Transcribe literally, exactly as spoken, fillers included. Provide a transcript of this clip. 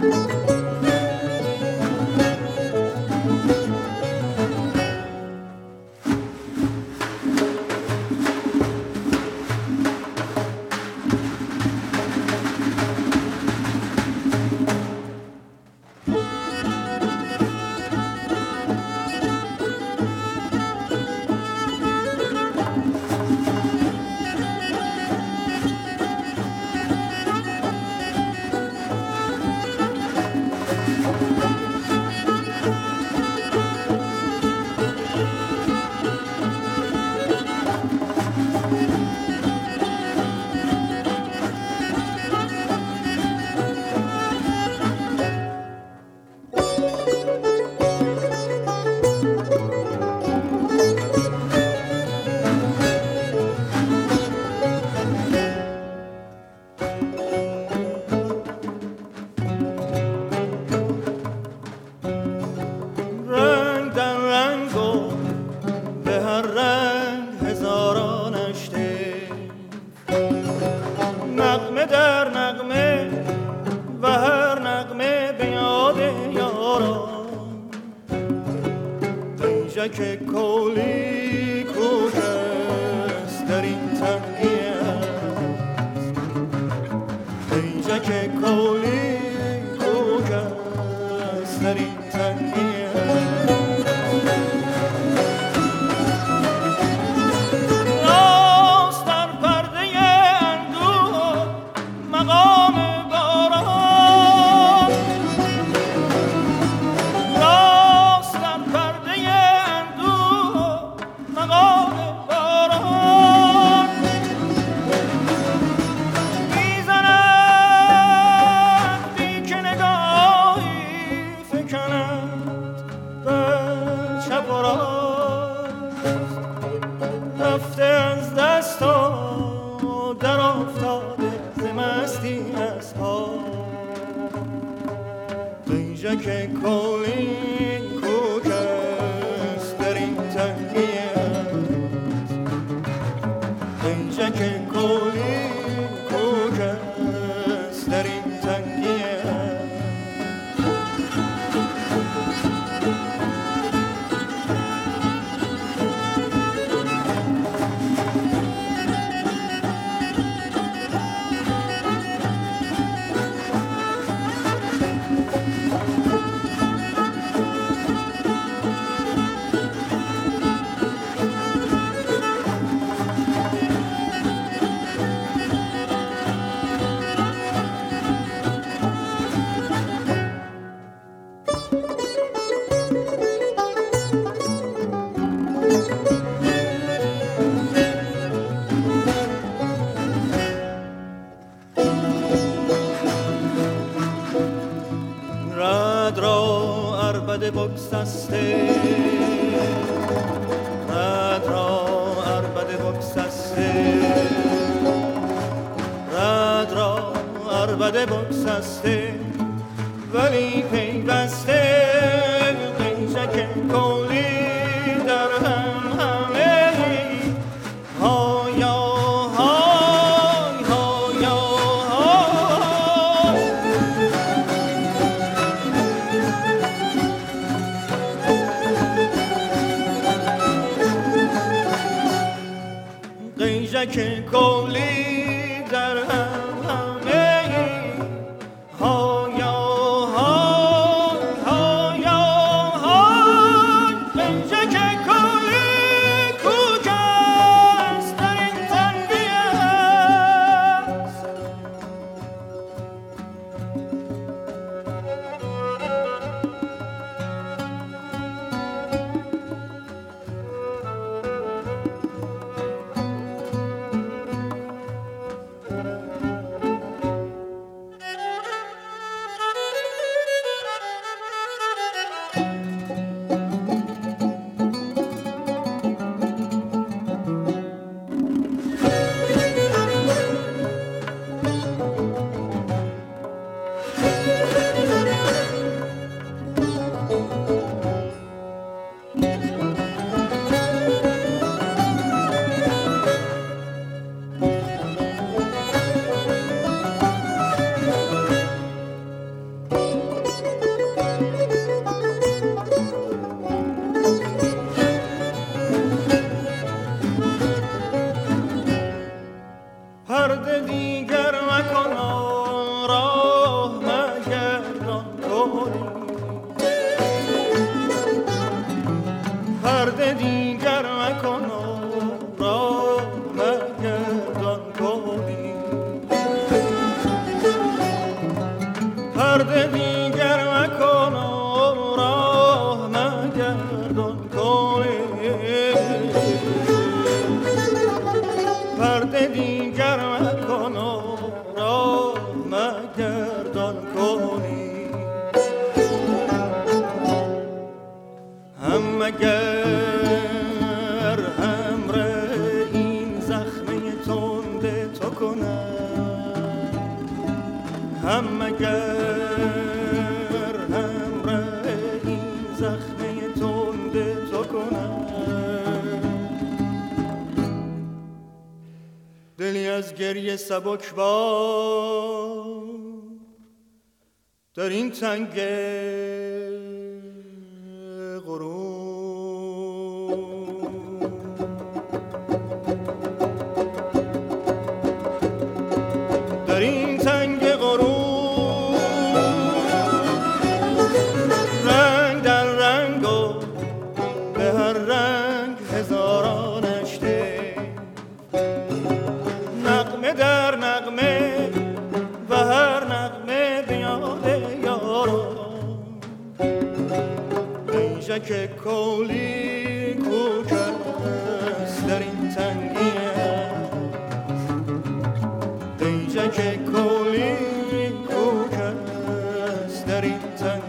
که کولی کجاست در این تنگی است اینجا که کولی کجاست در این تنگی است راست در پرده اندوه مقام باران راست در پرده مقام باران میزند بی که نگاهی فکند بر چپ و راست رفته از دست و در افتاده ز مستی از پا قیژک کولی کجاست در این تنگی که کولی کجاست در این تنگی بگسسته رد را عربده بگسسته رد را عربده بگسسته ولی پیوسته قیژک کولی در هم همه هایا های هایا های قیژک کولی در هم همه هایا های هایا های پرده دیگر مکن و راه مگردان کنی، پرده دیگر مکن و راه مگردان کنی. هم مگر همره این زخمه تند تو کنم، هم مگر همره این زخمه تند تو کنم. دلی از گریه سبک بار در این تنگ در این تنگ غروب، رنگ در رنگ و به هر رنگ هزارانش ده، نغمه در نغمه و هر نغمه به یاد یاران. نیشک کولی کوکست در این تنگیه، نیشک کولی کوکست در این تنگیه.